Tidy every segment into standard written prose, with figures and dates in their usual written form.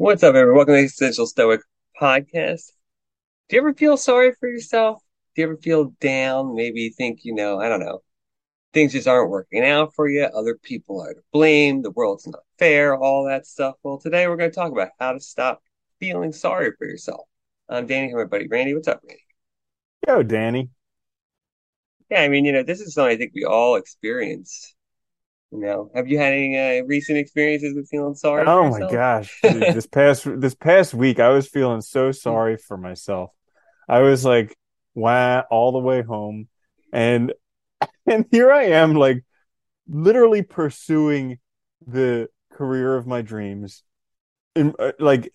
What's up, everyone? Welcome to the Essential Stoic Podcast. Do you ever feel sorry for yourself? Do you ever feel down? Maybe you think, I don't know, things just aren't working out for you. Other people are to blame. The world's not fair, all that stuff. Well, today we're going to talk about how to stop feeling sorry for yourself. I'm Danny, here, my buddy Randy. What's up, Randy? Yo, Danny. Yeah, I mean, this is something I think we all experience. Have you had any recent experiences with feeling sorry for Oh my yourself? gosh, dude, this past week I was feeling so sorry for myself. I was like, wow, all the way home, and and here I am, like literally pursuing the career of my dreams, and like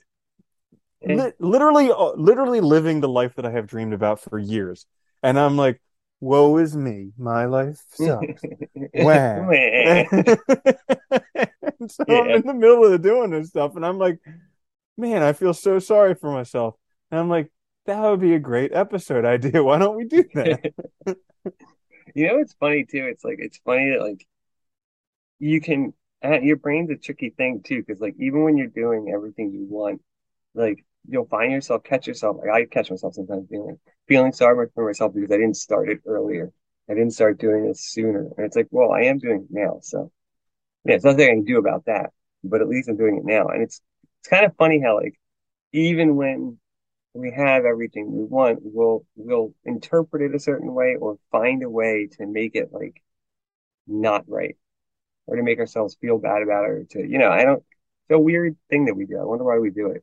literally living the life that I have dreamed about for years. And I'm like, woe is me, my life sucks. Wow. Meh. And so I'm Yeah. in the middle of doing this stuff, and I'm like, man, I feel so sorry for myself. And I'm like, that would be a great episode idea. Why don't we do that? It's funny too. It's funny that you can your brain's a tricky thing too, because even when you're doing everything you want, you'll find yourself catch yourself. Like I catch myself sometimes feeling sorry for myself because I didn't start it earlier. I didn't start doing this sooner. And it's like, well, I am doing it now. So yeah, it's nothing I can do about that. But at least I'm doing it now. And it's kind of funny how even when we have everything we want, we'll interpret it a certain way or find a way to make it not right or to make ourselves feel bad about it or I don't, it's a weird thing that we do. I wonder why we do it.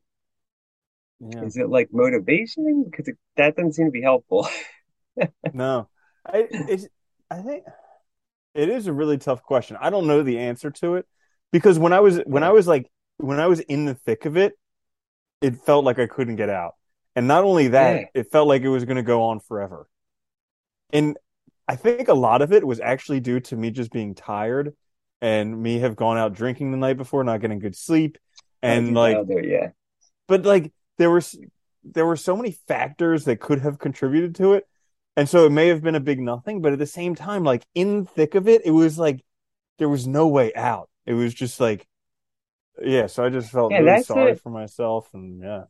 Yeah. Is it like motivation? Because that doesn't seem to be helpful. No. It's I think it is a really tough question. I don't know the answer to it because Yeah. when I was in the thick of it, it felt like I couldn't get out. And not only that, Yeah. it felt like it was going to go on forever. And I think a lot of it was actually due to me just being tired and me have gone out drinking the night before, not getting good sleep. Oh, And dude, that'll do it. Yeah. but like there was there were so many factors that could have contributed to it. And so it may have been a big nothing, but at the same time, like in the thick of it, it was like there was no way out. It was just like, yeah, so I just felt Yeah, really that's sorry it. for myself and yeah.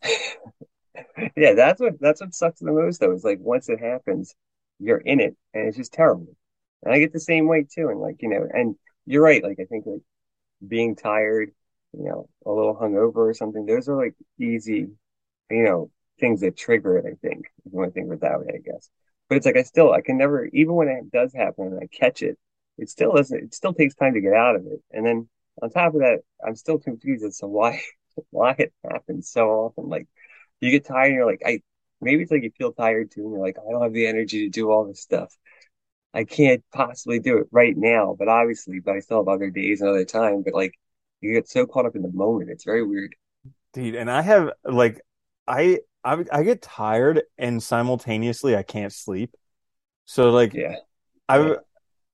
Yeah, that's what sucks the most though, is once it happens, you're in it and it's just terrible. And I get the same way too. And and you're right, I think being tired, a little hungover or something, those are easy, you know, things that trigger it, I think, if you want to think of it that way, I guess. But it's I can never, even when it does happen and I catch it, it still takes time to get out of it. And then on top of that, I'm still confused as to why, why it happens so often. You get tired and you're maybe it's you feel tired too, and you're like, I don't have the energy to do all this stuff. I can't possibly do it right now, but I still have other days and other time. But you get so caught up in the moment. It's very weird. Dude, and I have like I get tired and simultaneously I can't sleep. So like Yeah. Yeah. I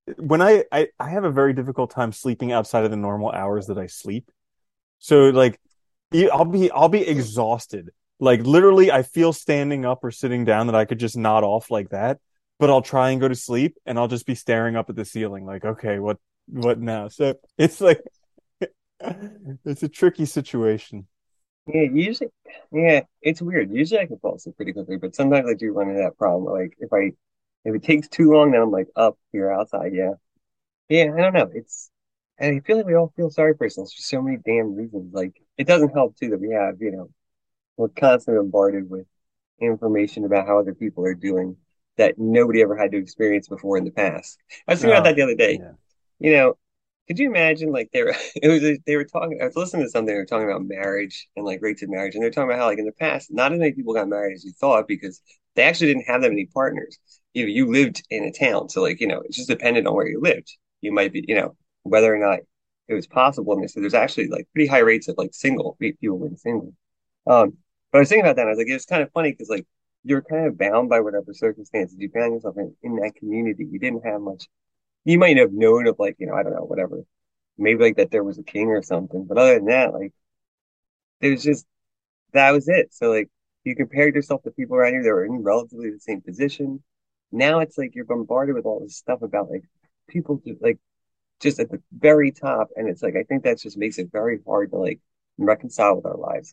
I have a very difficult time sleeping outside of the normal hours that I sleep. So like I'll be exhausted. Like literally I feel standing up or sitting down that I could just nod off like that, but I'll try and go to sleep and I'll just be staring up at the ceiling like, okay, what now? So it's like it's a tricky situation. Yeah, usually, yeah, it's weird. Usually I can fall asleep pretty quickly, but sometimes I do run into that problem. If it takes too long, then I'm up here outside. Yeah. Yeah, I don't know. And I feel like we all feel sorry for ourselves for so many damn reasons. It doesn't help too that we have, we're constantly bombarded with information about how other people are doing that nobody ever had to experience before in the past. I was thinking about Oh, that the other day. yeah. You know, could you imagine they were it was they were talking I was listening to something they were talking about marriage and rates of marriage and they're talking about how in the past not as many people got married as you thought because they actually didn't have that many partners. You lived in a town, so it's just dependent on where you lived. You might be, whether or not it was possible. And they said there's actually pretty high rates of single people being single. But I was thinking about that and I was like, it's kind of funny because you're kind of bound by whatever circumstances you found yourself in that community. You didn't have much. You might have known of I don't know, whatever. Maybe that there was a king or something. But other than that, it was just that was it. So you compared yourself to people around you that were in relatively the same position. Now it's you're bombarded with all this stuff about people just at the very top. And it's I think that just makes it very hard to reconcile with our lives.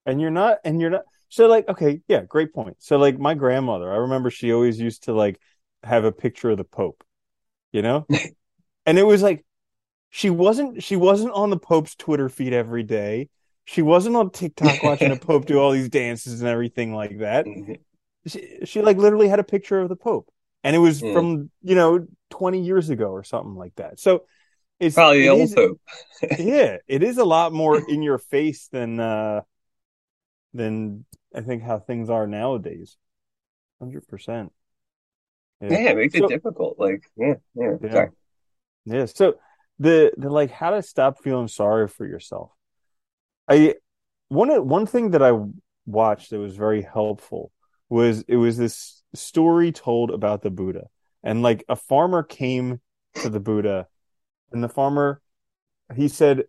and you're not so like okay, yeah, great point. So like my grandmother, I remember she always used to like have a picture of the Pope, you know? And it was like she wasn't on the Pope's Twitter feed every day. She wasn't on TikTok watching the Pope do all these dances and everything like that. She like literally had a picture of the Pope. And it was Yeah. from, 20 years ago or something like that. So it's Probably the it old is Pope. yeah, it is a lot more in your face than I think how things are nowadays. 100%. Yeah. Yeah, it makes it So difficult. Like, yeah, yeah. yeah. Sorry. Yeah. So the like how to stop feeling sorry for yourself. I one thing that I watched that was very helpful was it was this story told about the Buddha. And like a farmer came to the Buddha and the farmer he said,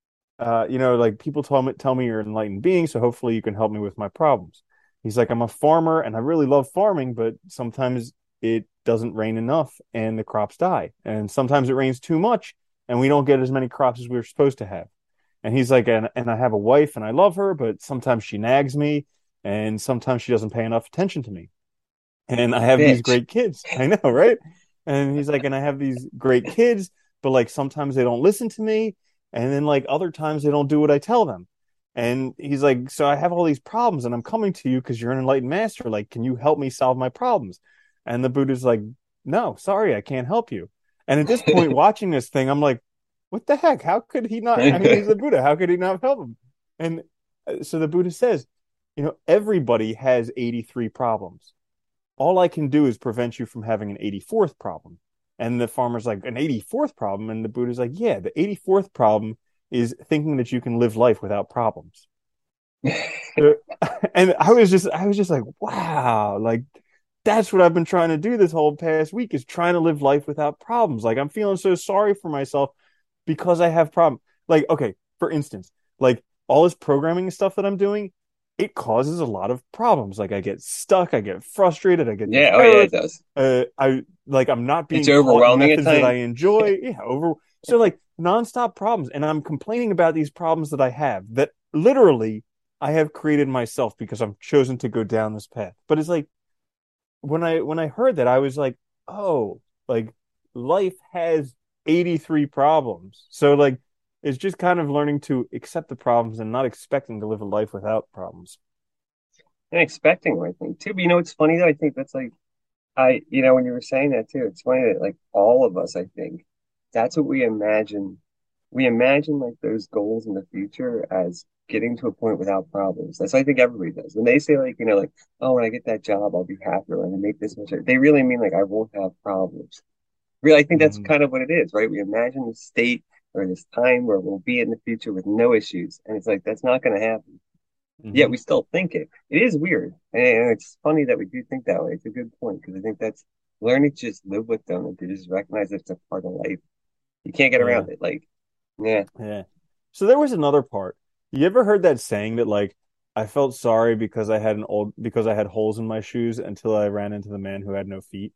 like people tell me you're an enlightened being, so hopefully you can help me with my problems. He's like, I'm a farmer and I really love farming, but sometimes it doesn't rain enough and the crops die. And sometimes it rains too much and we don't get as many crops as we were supposed to have. And he's like, and I have a wife and I love her, but sometimes she nags me and sometimes she doesn't pay enough attention to me. And I have these Bitch. great kids. I know, right? And he's like, and I have these great kids, but like sometimes they don't listen to me. And then like other times they don't do what I tell them. And he's like, so I have all these problems and I'm coming to you because you're an enlightened master. Like, can you help me solve my problems? And the Buddha's like, no, sorry, I can't help you. And at this point, watching this thing, I'm like, what the heck? How could he not? I mean, he's the Buddha. How could he not help him? And so the Buddha says, everybody has 83 problems. All I can do is prevent you from having an 84th problem. And the farmer's like, an 84th problem? And the Buddha's like, yeah, the 84th problem is thinking that you can live life without problems. Uh, And I was just like, wow, like that's what I've been trying to do this whole past week is trying to live life without problems. Like I'm feeling so sorry for myself because I have problems. Like, okay, for instance, like all this programming stuff that I'm doing, it causes a lot of problems. Like I get stuck, I get frustrated, I get these Yeah, oh yeah, errors. it does. I'm not It's being taught overwhelming at methods that I times. enjoy. Yeah, over so like nonstop problems. And I'm complaining about these problems that I have that literally I have created myself because I've chosen to go down this path. But it's like when I heard that, I was like, oh, like life has 83 problems. So like it's just kind of learning to accept the problems and not expecting to live a life without problems. And expecting, I think, too. But it's funny though. I think that's like when you were saying that too, it's funny that like all of us, I think, that's what we imagine. We imagine like those goals in the future as getting to a point without problems. That's what I think everybody does. When they say like, like, oh, when I get that job, I'll be happier. When I make this much, they really mean like I won't have problems. Really, I think that's Mm-hmm. kind of what it is, right? We imagine this state or this time where we'll be in the future with no issues, and it's like that's not going to happen. Yet Mm-hmm. we still think it. It is weird, and it's funny that we do think that way. It's a good point because I think that's learning to just live with them and to just recognize that it's a part of life. You can't get Yeah. around it. Like, yeah, Yeah. So there was another part. You ever heard that saying that like I felt sorry because I had holes in my shoes until I ran into the man who had no feet?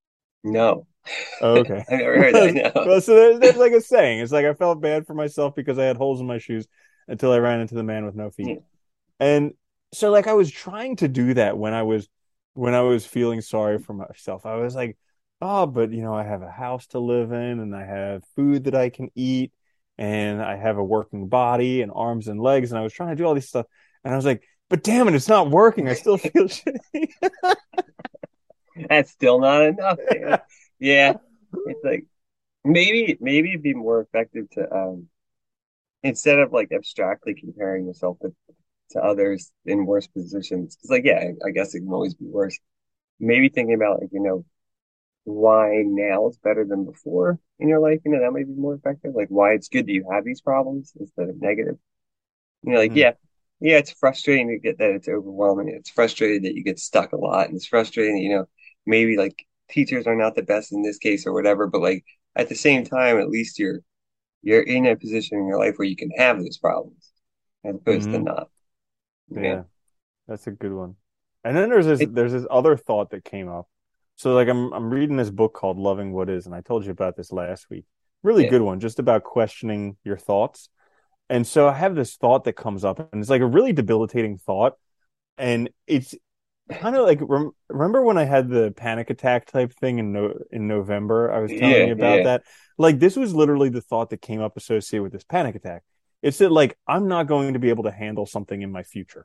no, Oh, I've okay. never heard that. No, Well, so there's like a saying. It's like I felt bad for myself because I had holes in my shoes until I ran into the man with no feet. yeah, And so like I was trying to do that when I was feeling sorry for myself. I was like, oh, but I have a house to live in and I have food that I can eat and I have a working body and arms and legs. And I was trying to do all this stuff. And I was like, but damn it, it's not working. I still feel shitty. that's still not enough, man. Yeah, it's like maybe it'd be more effective to instead of like abstractly comparing yourself to others in worse positions. Because like, yeah, I guess it can always be worse. Maybe thinking about like, why now is better than before in your life, that might be more effective. Like why it's good that you have these problems instead of negative. Like, Hmm. yeah, it's frustrating to get that it's overwhelming. It's frustrating that you get stuck a lot. And it's frustrating that, maybe like teachers are not the best in this case or whatever, but like at the same time, at least you're in a position in your life where you can have those problems as opposed to Hmm. not. Yeah. Yeah, that's a good one. And then there's this other thought that came up. So like I'm reading this book called Loving What Is, and I told you about this last week. Really Yeah. good one, just about questioning your thoughts. And so I have this thought that comes up, and it's like a really debilitating thought. And it's kind of like remember when I had the panic attack type thing in November? I was telling Yeah, you about yeah, that. Like this was literally the thought that came up associated with this panic attack. It's that like I'm not going to be able to handle something in my future.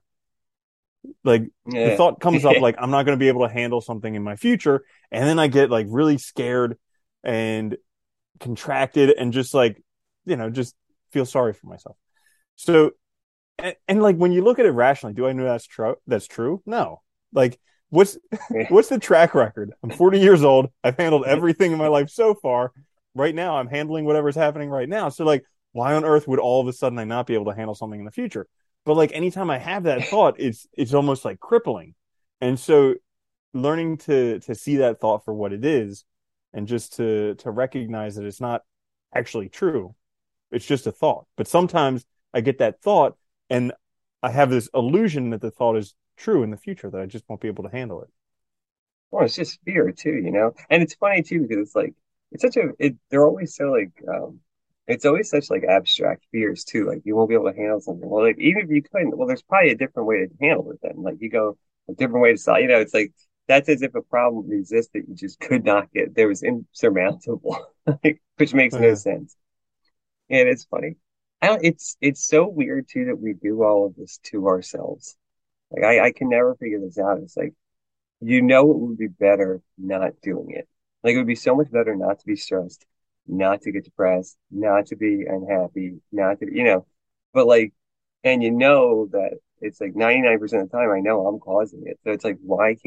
Like the yeah. thought comes up like I'm not going to be able to handle something in my future, and then I get like really scared and contracted and just like just feel sorry for myself. So and like when you look at it rationally, do I know that's true? That's true? No. Like what's what's the track record? I'm 40 years old. I've handled everything in my life so far. Right now, I'm handling whatever's happening right now. So like, why on earth would all of a sudden I not be able to handle something in the future? But like anytime I have that thought, it's almost like crippling. And so learning to see that thought for what it is and just to recognize that it's not actually true. It's just a thought. But sometimes I get that thought and I have this illusion that the thought is true in the future that I just won't be able to handle it. Well, it's just fear too, And it's funny too because it's like it's such a they're always so like it's always such like abstract fears too. Like you won't be able to handle something. Well, like even if you couldn't, well, there's probably a different way to handle it then. Like you go a different way to solve. It's like that's as if a problem exists that you just could not get. There was insurmountable, like, which makes no Yeah. sense. And it's funny. It's so weird too that we do all of this to ourselves. Like I can never figure this out. It's like it would be better not doing it. Like it would be so much better not to be stressed, not to get depressed, not to be unhappy, not to, but like, and that it's like 99% of the time I know I'm causing it. So it's like,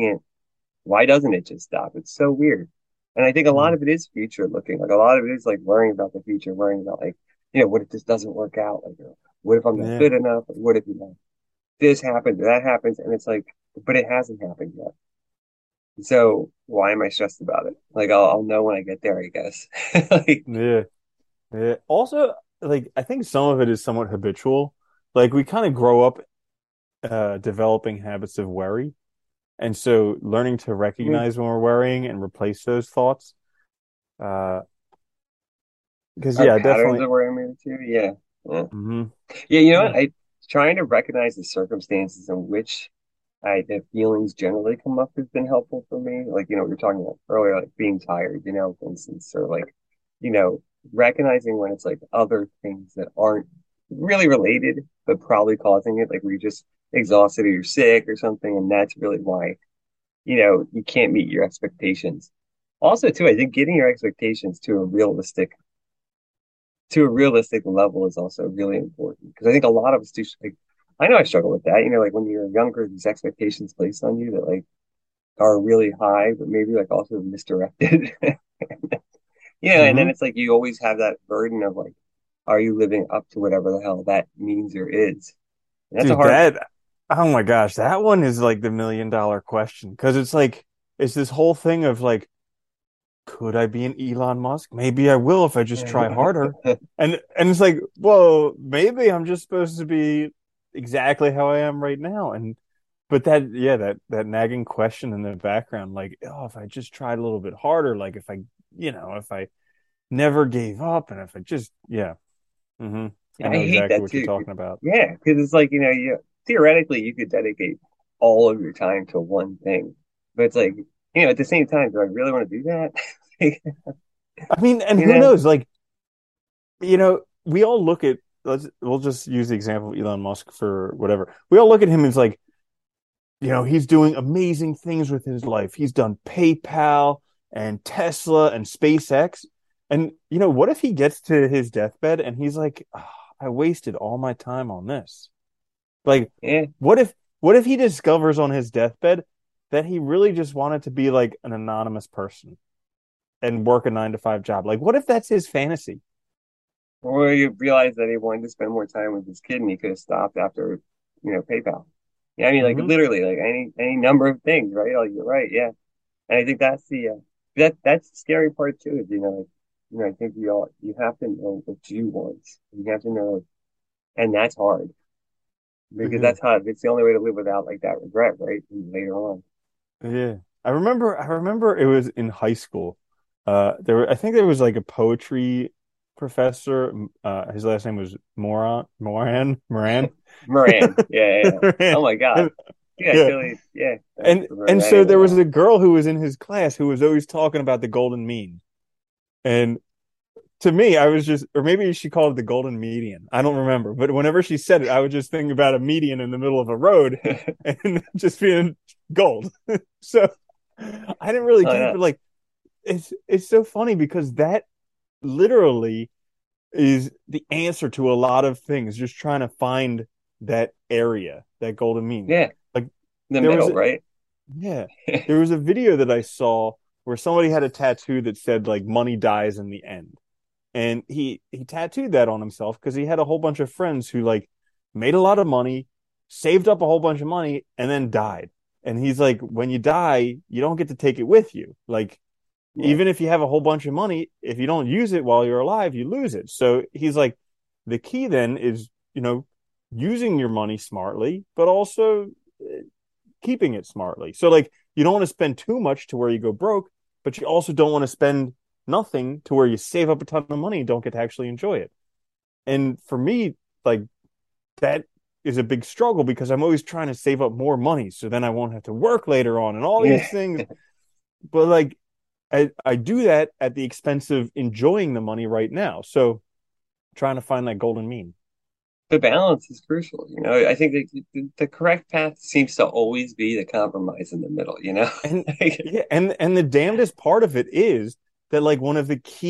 why doesn't it just stop? It's so weird. And I think a lot Mm. of it is future looking. Like a lot of it is like worrying about the future, worrying about like, what if this doesn't work out? Like, what if I'm not Yeah. good enough? Like, what if, this happens, that happens? And it's like, but it hasn't happened yet. So why am I stressed about it? Like I'll know when I get there, I guess. Like, Yeah. Yeah. Also, like I think some of it is somewhat habitual. Like we kind of grow up developing habits of worry. And so learning to mm, recognize when we're worrying and replace those thoughts. Uh, because our yeah, patterns definitely. of where I'm in too. Yeah. Yeah. Hmm. Yeah, you know Yeah. what? I trying to recognize the circumstances in which the feelings generally come up has been helpful for me. Like, we were talking about earlier, like being tired, for instance, or like, you know, recognizing when it's like other things that aren't really related, but probably causing it, like where you're just exhausted or you're sick or something, and that's really why, you can't meet your expectations. Also, too, I think getting your expectations to a realistic level is also really important because I think a lot of us do. Like, I know I struggle with that. Like when you're younger, these expectations placed on you that like are really high, but maybe like also misdirected. And then Hmm. it's like you always have that burden of like, are you living up to whatever the hell that means or is? And that's a Dude, hard one. oh my gosh, that one is like the $1 million question because it's like, it's this whole thing of like, could I be an Elon Musk? Maybe I will if I just try harder. And it's like, whoa, maybe I'm just supposed to be exactly how I am right now. But that nagging question in the background, like, oh, if I just tried a little bit harder, like if I never gave up and if I just, yeah. Hmm. I I know hate exactly that what you're too. talking about. Yeah, because it's like, theoretically you could dedicate all of your time to one thing. But it's like, at the same time, do I really want to do that? Like, I mean, and you who know? knows? Like, we all look at, we'll just use the example of Elon Musk for whatever. We all look at him as like, he's doing amazing things with his life. He's done PayPal and Tesla and SpaceX. And, what if he gets to his deathbed and he's like, "Oh, I wasted all my time on this." Like, Yeah. what if, what if he discovers on his deathbed that he really just wanted to be like an anonymous person and work a 9 to 5 job? Like, what if that's his fantasy? Or you realize that he wanted to spend more time with his kid and he could have stopped after, PayPal. Yeah, I mean, like Hmm. literally, like any number of things, right? Like you're right, yeah. And I think that's the scary part too. Is like, I think you have to know what you want. You have to know, and that's hard because Yeah. it's the only way to live without like that regret, right? Later on. Yeah. I remember it was in high school. I think there was like a poetry professor. His last name was Moran. Moran. Yeah, yeah, yeah. Moran. Oh my God. And, Yeah, I yeah, totally. Yeah, I and remember and that so name there was now. a girl who was in his class who was always talking about the golden mean. And to me, I was just, or maybe she called it the golden median. I don't remember. But whenever she said it, I would just think about a median in the middle of a road and just being gold. So I didn't really Oh get it, no. but like it's so funny because that literally is the answer to a lot of things, just trying to find that area, that golden mean. Yeah, Like the there was middle, a, right? yeah, there was a video that I saw where somebody had a tattoo that said like money dies in the end. And he tattooed that on himself because he had a whole bunch of friends who like made a lot of money, saved up a whole bunch of money, and then died. And he's like, when you die, you don't get to take it with you. Like, Yeah, even if you have a whole bunch of money, if you don't use it while you're alive, you lose it. So he's like, the key then is, using your money smartly, but also keeping it smartly. So like, you don't want to spend too much to where you go broke, but you also don't want to spend nothing to where you save up a ton of money and don't get to actually enjoy it. And for me, like that is a big struggle because I'm always trying to save up more money so then I won't have to work later on and all yeah. these things. But like I do that at the expense of enjoying the money right now. So trying to find that golden mean. The balance is crucial. I think the correct path seems to always be the compromise in the middle. And Like, yeah, and the damnedest part of it is that like one of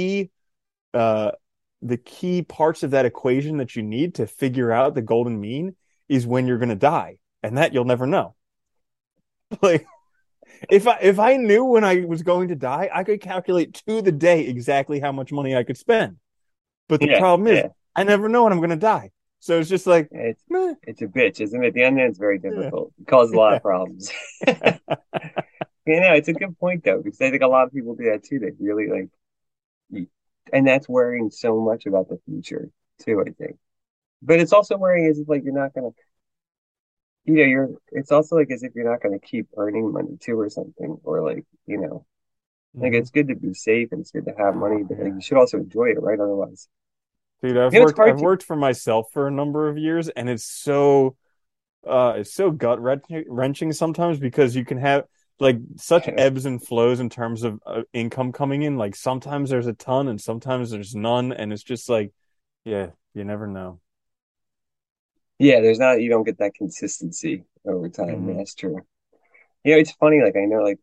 uh the key parts of that equation that you need to figure out the golden mean is when you're gonna die. And that you'll never know. Like if I knew when I was going to die, I could calculate to the day exactly how much money I could spend. But the yeah, problem is yeah. I never know when I'm gonna die. So it's just like, It's meh, it's a bitch, isn't it? The onion is very yeah. difficult. It causes a lot Yeah. of problems. It's a good point though, because I think a lot of people do that too. They really and that's worrying so much about the future too, I think. But it's also worrying as if like you're not gonna, it's also like as if you're not gonna keep earning money too or something, or like Mhm. it's good to be safe and it's good to have money, but like Yeah. you should also enjoy it, right? Otherwise, Dude, I've it's worked hard I've to, worked for myself for a number of years and it's so gut wrenching sometimes because you can have like such ebbs and flows in terms of income coming in. Like sometimes there's a ton and sometimes there's none and it's just like, yeah, you never know. yeah, there's not, you don't get that consistency over time. Hmm. That's true. It's funny, like I know, like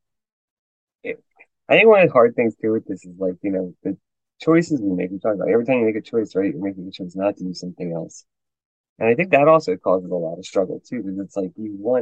it, I think one of the hard things too with this is like, the choices we make. We talk about every time you make a choice, right? You're making a choice not to do something else. And I think that also causes a lot of struggle too, because it's like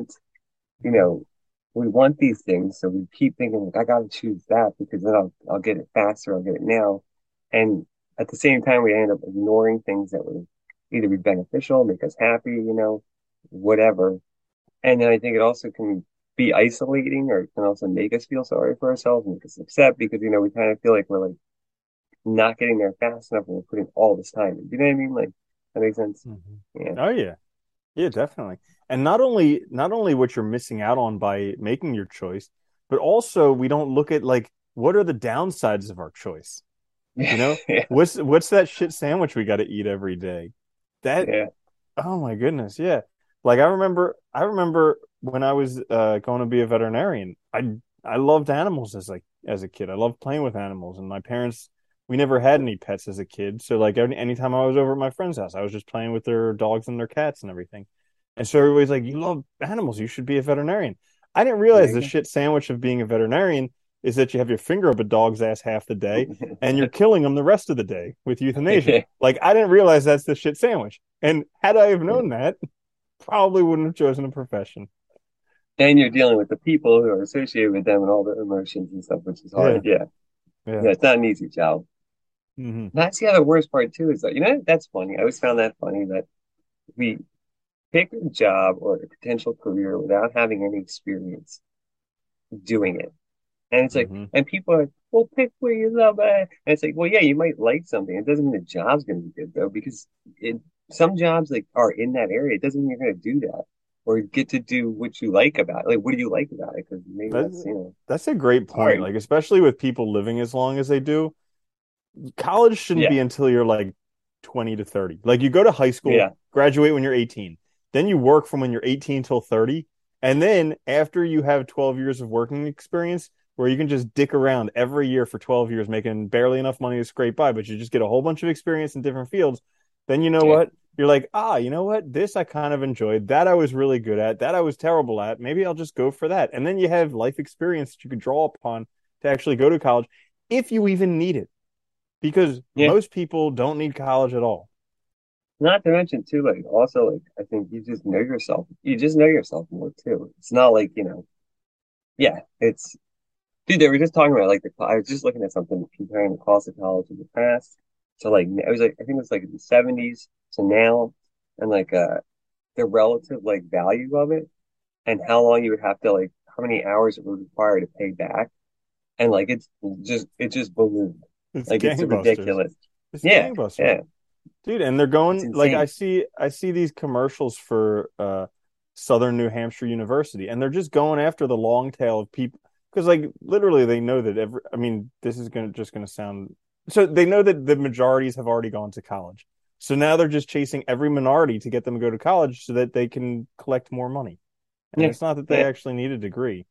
you know, we want these things, so we keep thinking like I gotta choose that because then I'll get it faster, I'll get it now. And at the same time we end up ignoring things that would either be beneficial, make us happy, whatever. And then I think it also can be isolating or it can also make us feel sorry for ourselves, make us upset because we kind of feel like we're like not getting there fast enough and we're putting all this time in. You know what I mean? Like that makes sense. Hmm. Yeah. Oh yeah. Yeah, definitely. And not only what you're missing out on by making your choice, but also we don't look at like what are the downsides of our choice? You know, Yeah. what's that shit sandwich we got to eat every day? That Yeah. Oh my goodness, yeah. Like I remember when I was going to be a veterinarian. I loved animals as a kid. I loved playing with animals, and my parents we never had any pets as a kid. So like anytime I was over at my friend's house, I was just playing with their dogs and their cats and everything. And so everybody's like, "You love animals, you should be a veterinarian." I didn't realize There the you shit sandwich of being a veterinarian is that you have your finger up a dog's ass half the day and you're go. killing them the rest of the day with euthanasia. Yeah. Like I didn't realize that's the shit sandwich. And had I have known that, probably wouldn't have chosen a profession. And you're dealing with the people who are associated with them and all the emotions and stuff, which is hard. Yeah, Yeah. yeah. Yeah. It's not an easy job. Hmm. That's the other worst part too, is that, that's funny. I always found that funny that we pick a job or a potential career without having any experience doing it. And it's like, Hmm. and people are like, well, pick what you love. And it's like, well, yeah, you might like something. It doesn't mean the job's going to be good though, because some jobs like are in that area. It doesn't mean you're going to do that or get to do what you like about it. Like, what do you like about it? Because maybe That's that's, that's a great point. hard. Like especially with people living as long as they do. college shouldn't Yeah, be until you're like 20 to 30. Like you go to high school, yeah, graduate when you're 18. Then you work from when you're 18 till 30. And then after you have 12 years of working experience, where you can just dick around every year for 12 years, making barely enough money to scrape by, but you just get a whole bunch of experience in different fields. Then you know yeah, what? You're like, you know what? This I kind of enjoyed. That I was really good at. That I was terrible at. Maybe I'll just go for that. And then you have life experience that you could draw upon to actually go to college if you even need it, because yeah. most people don't need college at all. Not to mention too, like also like I think you just know yourself. You just know yourself more too. It's not like, yeah, it's dude, they were just talking about like I was just looking at something comparing the cost of college in the past to like it was like I think it was like in the 70s to now and like the relative like value of it and how long you would have to like how many hours it would require to pay back. And like it just ballooned. It's Like it's gangbusters. ridiculous. It's Yeah, gangbusters. yeah. Dude, and they're It's going like insane. I see these commercials for Southern New Hampshire University, and they're just going after the long tail of people because like literally they know that every I mean, this is gonna sound so they know that the majorities have already gone to college. So now they're just chasing every minority to get them to go to college so that they can collect more money. And Yeah, it's not that they yeah. actually need a degree.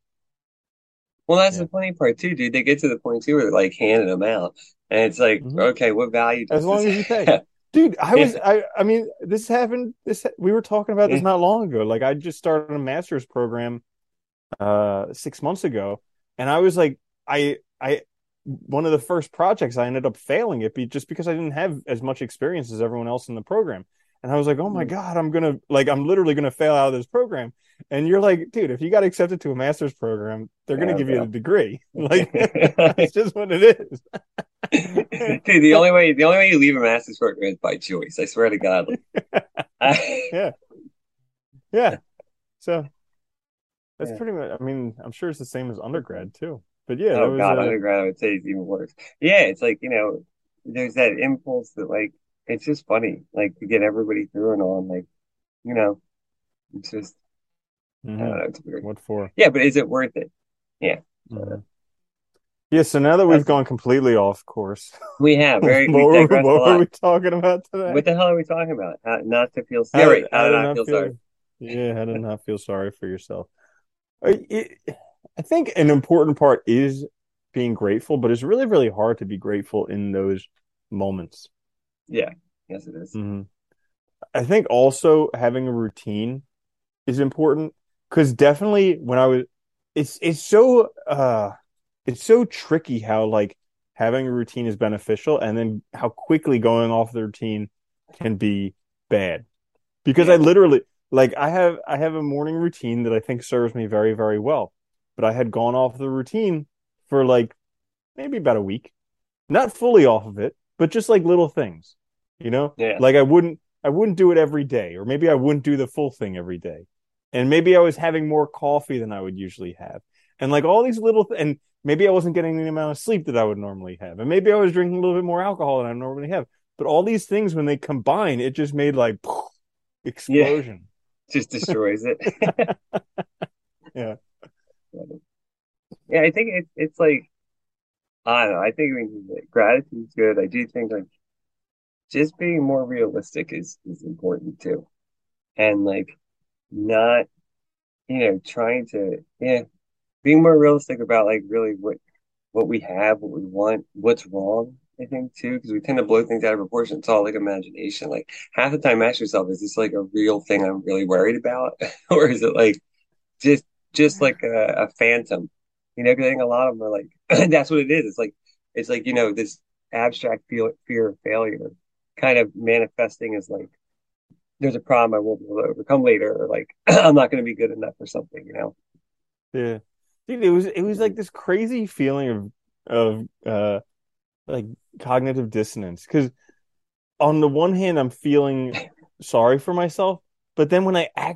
Well, that's Yeah. the funny part too, dude. They get to the point too where they're like handing them out, and it's like, Hmm. okay, what value As does this long as you pay. have? Dude, Yeah, I mean, this happened this we were talking about this yeah, not long ago. Like I just started a master's program 6 months ago, and I was like I one of the first projects I ended up failing it just because I didn't have as much experience as everyone else in the program. And I was like, "Oh my God, I'm literally going to fail out of this program." And you're like, "Dude, if you got accepted to a master's program, they're going to yeah, give you the bro. degrey." Like that's just what it is. Dude, the only way you leave a master's program is by choice. I swear to God. Like, Yeah. Yeah. So that's yeah. pretty much. I mean, I'm sure it's the same as undergrad too. But yeah, that Oh was God, undergrad, I would say is even worse. Yeah, it's like, there's that impulse that like it's just funny, like to get everybody through and on, like, you know, it's just I don't know, it's weird. what for? Yeah, but is it worth it? Yeah. Hmm. Yeah. So now that we've That's gone completely off course, we have what we digressed a what were lot. we talking about What today? the hell are we talking about? How not to feel, yeah, right. How How to to not not feel sorry. feel? Yeah, how to not feel sorry for yourself. I think an important part is being grateful, but it's really, really hard to be grateful in those moments. Yeah. Yes, it is. Hmm. I think also having a routine is important because definitely when I was, it's so tricky how like having a routine is beneficial and then how quickly going off the routine can be bad. Because I Yeah. literally like I have a morning routine that I think serves me very, very well. But I had gone off the routine for like maybe about a week. Not fully off of it, but just like little things. You know? Yeah. Like I wouldn't do it every day, or maybe I wouldn't do the full thing every day. And maybe I was having more coffee than I would usually have. And like all these and maybe I wasn't getting the amount of sleep that I would normally have. And maybe I was drinking a little bit more alcohol than I normally have. But all these things when they combine, it just made like Yeah. explosion. Just destroys it. Yeah. Yeah, I think it's like I don't know. I think gratitude's good. I do think like just being more realistic is important too. And like not, trying to being more realistic about like really what we have, what we want, what's wrong, I think too, because we tend to blow things out of proportion. It's all like imagination. Like half the time ask yourself, is this like a real thing I'm really worried about? Or is it like just just like a phantom? Because I think a lot of them are like that's what it is. It's like this abstract fear of failure kind of manifesting as like there's a problem I won't be able to overcome later, or like I'm not going to be good enough or something. Yeah. Dude, it was like this crazy feeling of like cognitive dissonance. Because on the one hand, I'm feeling sorry for myself, but then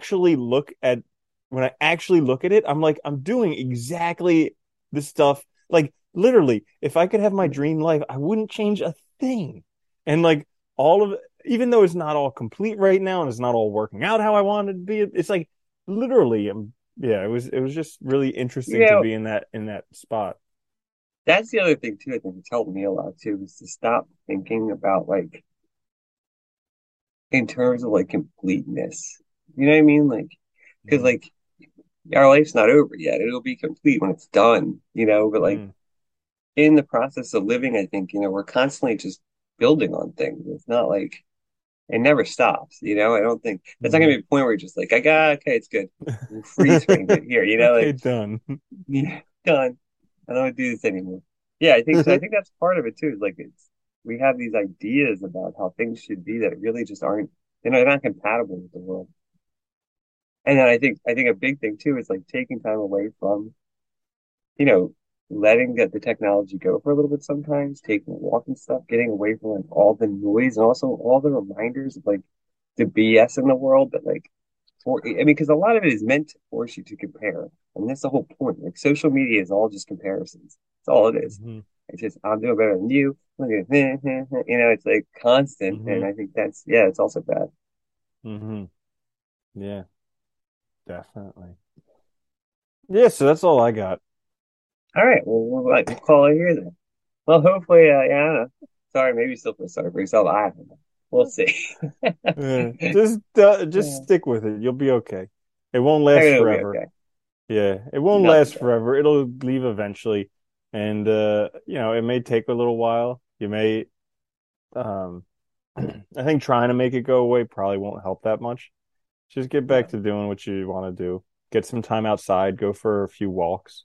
when I actually look at it, I'm like, I'm doing exactly the stuff. Like literally, if I could have my dream life, I wouldn't change a thing. And like all of it, even though it's not all complete right now and it's not all working out how I wanted it to be, it's like literally, yeah, it was just really You interesting to know, be in that spot. that's the other thing too. I think it's helped me a lot too, is to stop thinking about like in terms of like completeness. You know what I mean? Like, because Mm, like our life's not over yet. It'll be complete when it's done, you know, but like mm, in the process of living, I think, we're constantly just building on things. It's not like it never stops, you know. I don't think there's not gonna mm. be a point where you're just like, I got okay, it's good. We'll freeze frame it here, you know, Okay, like done. yeah, done. I don't want to do this anymore. Yeah, I think so. I think that's part of it too. Is like it's we have these ideas about how things should be that really just aren't, they're not compatible with the world. And then I think a big thing too is like taking time away from, you know, letting the technology go for a little bit sometimes, taking a walk and stuff, getting away from like all the noise and also all the reminders of like the BS in the world that like I mean, because a lot of it is meant to force you to compare. And that's the whole point. Like social media is all just comparisons. That's all it is. Hmm. It's just I'm doing better than you. Look at it's like constant. Hmm. And I think that's yeah, it's also bad. Hmm. Yeah, definitely. Yeah, so that's all I got. All right, well we'll call it here then. Well, hopefully, yeah, I don't know. Sorry, maybe you still feel sorry for yourself. I don't know. We'll see. Yeah, just Yeah, stick with it. You'll be okay. It won't I last think it'll be forever. okay. Yeah, it won't Nothing last bad. forever. It'll leave eventually. And it may take a little while. You may um I think trying to make it go away probably won't help that much. Just get back No. to doing what you want to do. Get some time outside, go for a few walks.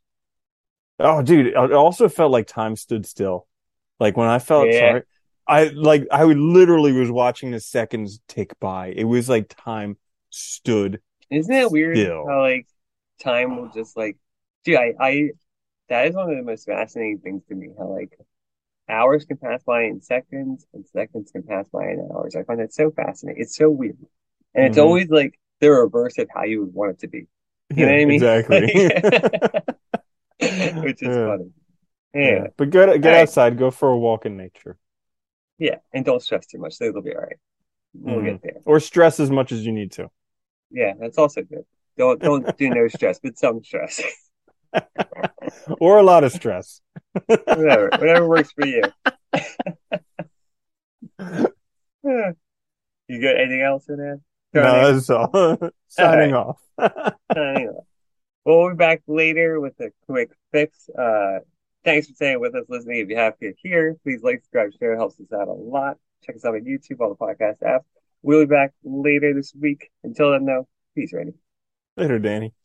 Oh, dude, it also felt like time stood still. Like when I felt Yeah. sorry, I literally was watching the seconds tick by. It was like time stood Isn't it weird still. how like time will just like, dude, I that is one of the most fascinating things to me. How like hours can pass by in seconds and seconds can pass by in hours. I find that so fascinating. It's so weird. And it's Hmm. always like the reverse of how you would want it to be. You know Yeah, what I mean? exactly. Like, which is Yeah, funny. Yeah. yeah. But All get right. outside, go for a walk in nature. Yeah. And don't stress too much. It'll be all right. We'll Hmm. get there. Or stress as much as you need to. Yeah, that's also good. Don't do no stress, but some stress. Or a lot of stress. Whatever works for you. Yeah. You got anything else in there? No, Turning. that's all. All Signing right. off. Signing off. We'll be back later with a quick fix. Thanks for staying with us, listening. If you have here, please like, subscribe, share. It helps us out a lot. Check us out on YouTube, all the podcast apps. We'll be back later this week. Until then, though, peace, Randy. Later, Danny.